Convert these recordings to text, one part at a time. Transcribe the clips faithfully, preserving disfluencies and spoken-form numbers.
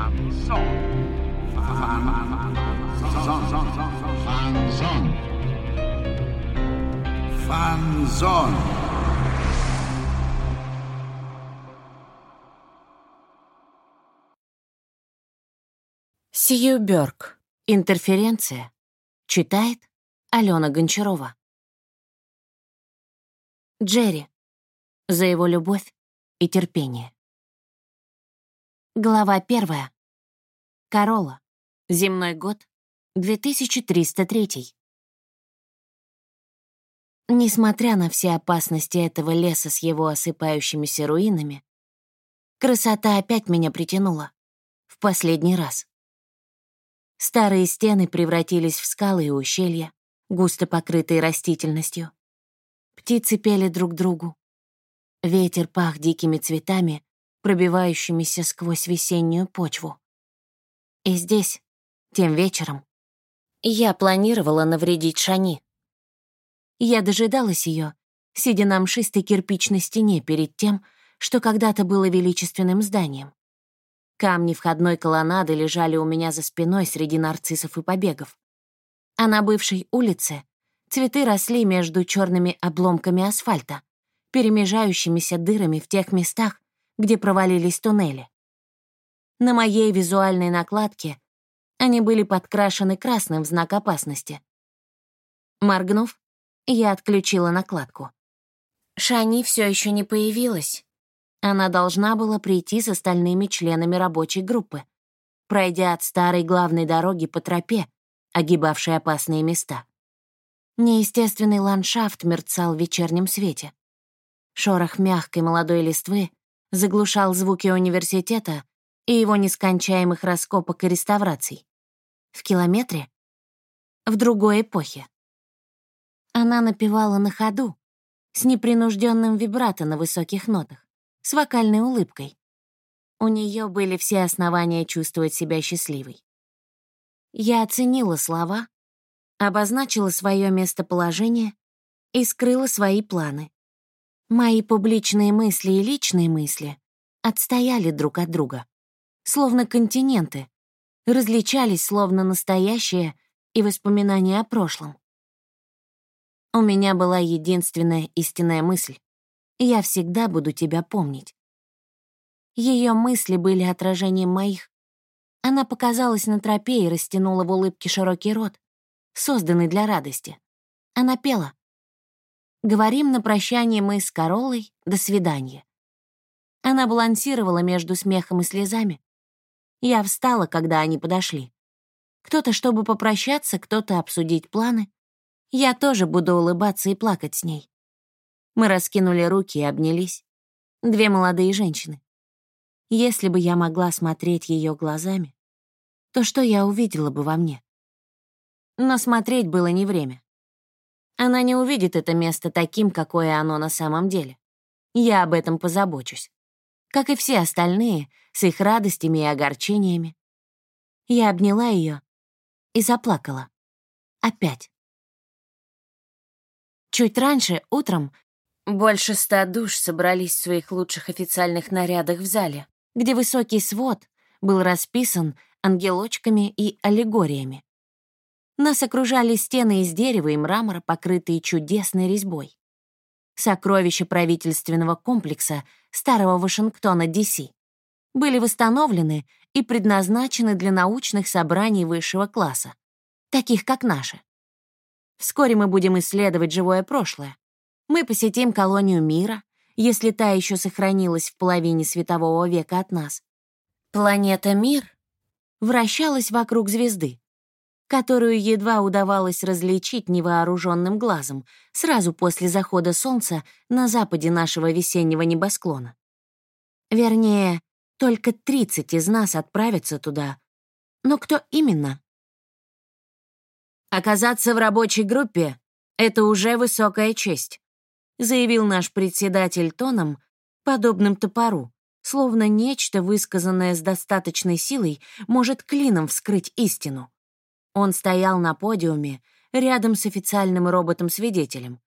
Фанзон. Фанзон. Сью Бёрк. Интерференция. Читает Алена Гончарова. Джерри. За его любовь и терпение. Глава первая. Королла. Земной год. две тысячи триста третий. Несмотря на все опасности этого леса с его осыпающимися руинами, красота опять меня притянула. В последний раз. Старые стены превратились в скалы и ущелья, густо покрытые растительностью. Птицы пели друг другу. Ветер пах дикими цветами, пробивающимися сквозь весеннюю почву. И здесь, тем вечером, я планировала навредить Шани. Я дожидалась ее, сидя на мшистой кирпичной стене перед тем, что когда-то было величественным зданием. Камни входной колоннады лежали у меня за спиной среди нарциссов и побегов. А на бывшей улице цветы росли между черными обломками асфальта, перемежающимися дырами в тех местах, где провалились туннели. На моей визуальной накладке они были подкрашены красным в знак опасности. Моргнув, я отключила накладку. Шани все еще не появилась. Она должна была прийти с остальными членами рабочей группы, пройдя от старой главной дороги по тропе, огибавшей опасные места. Неестественный ландшафт мерцал в вечернем свете. Шорох мягкой молодой листвы заглушал звуки университета и его нескончаемых раскопок и реставраций. В километре? В другой эпохе. Она напевала на ходу, с непринужденным вибрато на высоких нотах, с вокальной улыбкой. У нее были все основания чувствовать себя счастливой. Я оценила слова, обозначила свое местоположение и скрыла свои планы. Мои публичные мысли и личные мысли отстояли друг от друга, словно континенты, различались словно настоящее и воспоминания о прошлом. У меня была единственная истинная мысль. Я всегда буду тебя помнить. Ее мысли были отражением моих. Она показалась на тропе и растянула в улыбке широкий рот, созданный для радости. Она пела. Говорим на прощание мы с Короллой «До свидания». Она балансировала между смехом и слезами. Я встала, когда они подошли. Кто-то, чтобы попрощаться, кто-то обсудить планы. Я тоже буду улыбаться и плакать с ней. Мы раскинули руки и обнялись. Две молодые женщины. Если бы я могла смотреть ее глазами, то что я увидела бы во мне? Но смотреть было не время. Она не увидит это место таким, какое оно на самом деле. Я об этом позабочусь. Как и все остальные, с их радостями и огорчениями. Я обняла ее и заплакала. Опять. Чуть раньше, утром, больше ста душ собрались в своих лучших официальных нарядах в зале, где высокий свод был расписан ангелочками и аллегориями. Нас окружали стены из дерева и мрамора, покрытые чудесной резьбой. Сокровища правительственного комплекса Старого Вашингтона, Ди Си, были восстановлены и предназначены для научных собраний высшего класса, таких как наши. Вскоре мы будем исследовать живое прошлое. Мы посетим колонию мира, если та еще сохранилась в половине светового века от нас. Планета Мир вращалась вокруг звезды, которую едва удавалось различить невооруженным глазом сразу после захода солнца на западе нашего весеннего небосклона. Вернее, только тридцать из нас отправятся туда. Но кто именно? «Оказаться в рабочей группе — это уже высокая честь», заявил наш председатель тоном, подобным топору, словно нечто, высказанное с достаточной силой, может клином вскрыть истину. Он стоял на подиуме рядом с официальным роботом-свидетелем.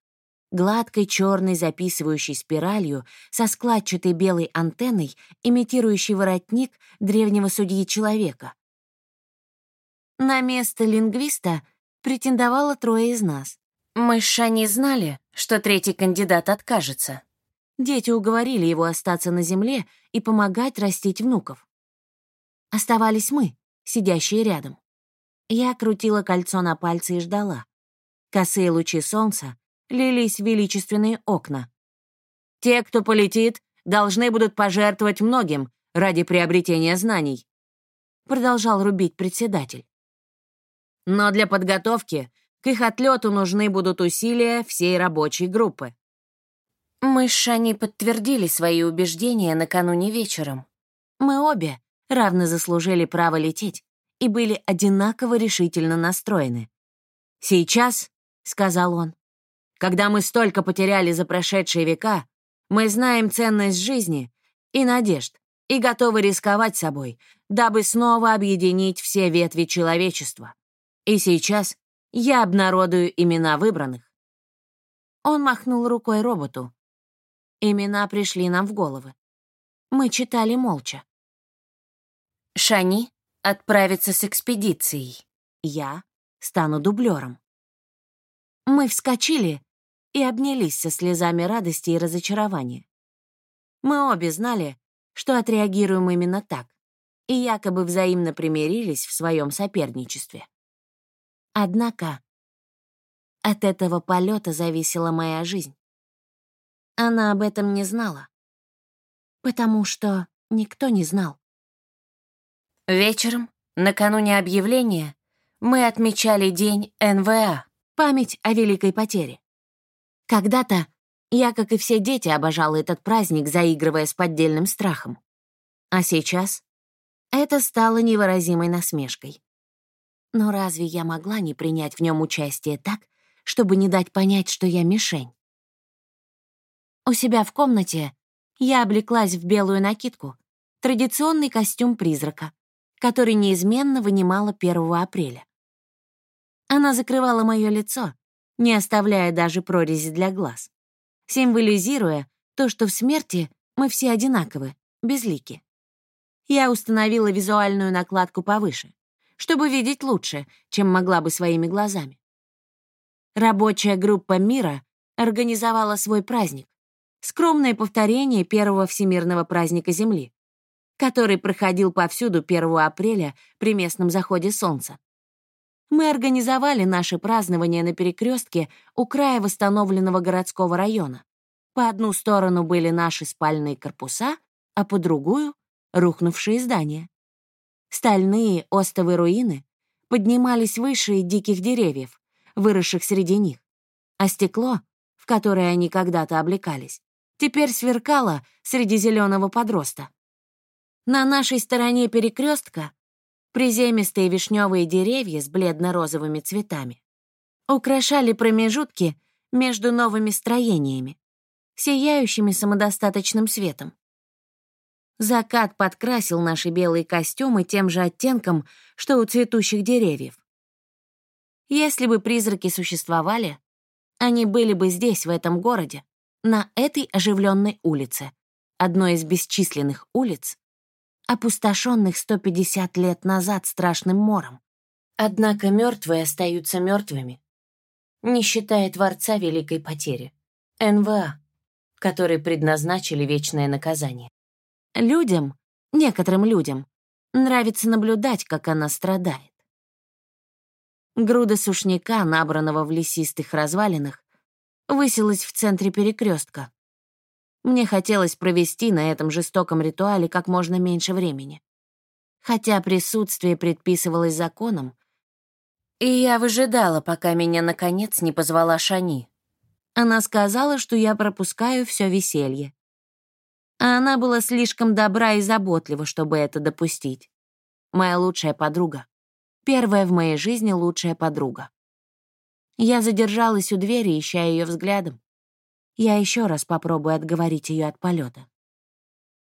гладкой черной записывающей спиралью со складчатой белой антенной, имитирующей воротник древнего судьи-человека. На место лингвиста претендовало трое из нас. Мы с Шани знали, что третий кандидат откажется. Дети уговорили его остаться на земле и помогать растить внуков. Оставались мы, сидящие рядом. Я крутила кольцо на пальце и ждала. Косые лучи солнца лились в величественные окна. «Те, кто полетит, должны будут пожертвовать многим ради приобретения знаний», продолжал рубить председатель. «Но для подготовки к их отлету нужны будут усилия всей рабочей группы». Мы с Шани подтвердили свои убеждения накануне вечером. Мы обе равно заслужили право лететь и были одинаково решительно настроены. «Сейчас», — сказал он, — «когда мы столько потеряли за прошедшие века, мы знаем ценность жизни и надежд и готовы рисковать собой, дабы снова объединить все ветви человечества. И сейчас я обнародую имена выбранных». Он махнул рукой роботу. Имена пришли нам в головы. Мы читали молча. Шани отправится с экспедицией. Я стану дублером. Мы вскочили и обнялись со слезами радости и разочарования. Мы обе знали, что отреагируем именно так, и якобы взаимно примирились в своем соперничестве. Однако от этого полета зависела моя жизнь. Она об этом не знала, потому что никто не знал. Вечером, накануне объявления, мы отмечали день эн вэ а, память о великой потере. Когда-то я, как и все дети, обожала этот праздник, заигрывая с поддельным страхом. А сейчас это стало невыразимой насмешкой. Но разве я могла не принять в нем участие так, чтобы не дать понять, что я мишень? У себя в комнате я облеклась в белую накидку, традиционный костюм призрака, который неизменно вынимала первого апреля. Она закрывала мое лицо, не оставляя даже прорези для глаз, символизируя то, что в смерти мы все одинаковы, безлики. Я установила визуальную накладку повыше, чтобы видеть лучше, чем могла бы своими глазами. Рабочая группа мира организовала свой праздник, скромное повторение первого всемирного праздника Земли, который проходил повсюду первого апреля при местном заходе солнца. Мы организовали наше празднование на перекрестке у края восстановленного городского района. По одну сторону были наши спальные корпуса, а по другую — рухнувшие здания. Стальные остовы руины поднимались выше диких деревьев, выросших среди них, а стекло, в которое они когда-то облекались, теперь сверкало среди зеленого подроста. На нашей стороне перекрестка приземистые вишневые деревья с бледно-розовыми цветами украшали промежутки между новыми строениями, сияющими самодостаточным светом. Закат подкрасил наши белые костюмы тем же оттенком, что у цветущих деревьев. Если бы призраки существовали, они были бы здесь, в этом городе, на этой оживленной улице, одной из бесчисленных улиц, опустошенных сто пятьдесят лет назад страшным мором. Однако мертвые остаются мертвыми, не считая Творца Великой Потери, эн вэ а, который предназначили вечное наказание. Людям, некоторым людям, нравится наблюдать, как она страдает. Груда сушняка, набранного в лесистых развалинах, высилась в центре перекрестка. Мне хотелось провести на этом жестоком ритуале как можно меньше времени. Хотя присутствие предписывалось законом, и я выжидала, пока меня наконец не позвала Шани. Она сказала, что я пропускаю все веселье. А она была слишком добра и заботлива, чтобы это допустить. Моя лучшая подруга. Первая в моей жизни лучшая подруга. Я задержалась у двери, ища ее взглядом. Я еще раз попробую отговорить ее от полета.